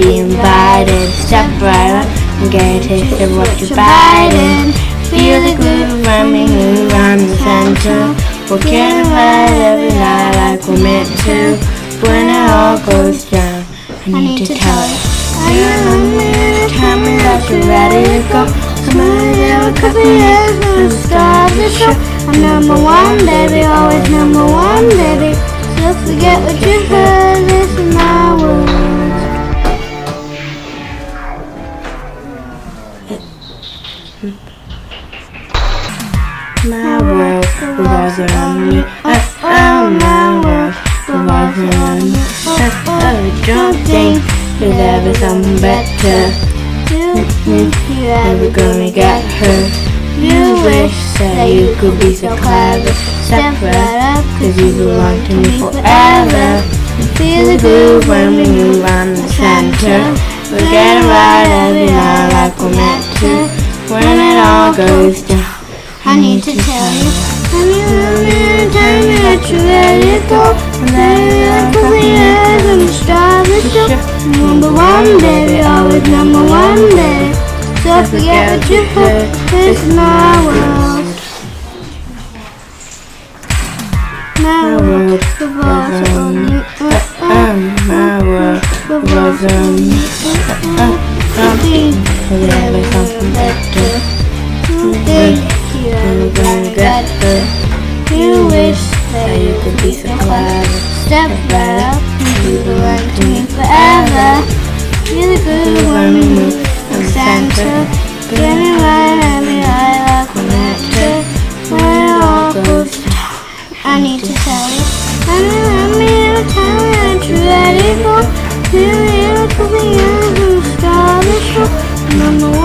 be invited. Step right up and get a taste of what you're biting. Feel the groove when we move around the center. We're getting right every night like we're meant to. When it all goes down, I need to tell you. Tell me that you're ready to go. Somebody there a couple years to start the show. I'm number one, baby, always number one, baby. So forget what you heard, this is my words. My world revolves around me. My world revolves around me. Don't think there's ever something better. You ever gonna get hurt. You wish that you could be so clever. Step right up, cause you belong to me forever. Feel the groove when we move on the center. We're getting right every night like we're meant to. When it all goes down, I need to tell you. Tell me that you're ready to go. And maybe a couple years and we'll start the show. Number one, baby, always number one, baby. So forget what you heard, it's my world. My world revolves around you. My world revolves around you. There's ever something better. You're gonna get hurt. You wish that you could be so clever. Step right up, you belong to me forever. Feel the groove when we move from center. Getting right every night like we're meant to. When it all goes down, I need to tell you. Tell me that you're ready to go. Feel the air, couple years and start the show. Number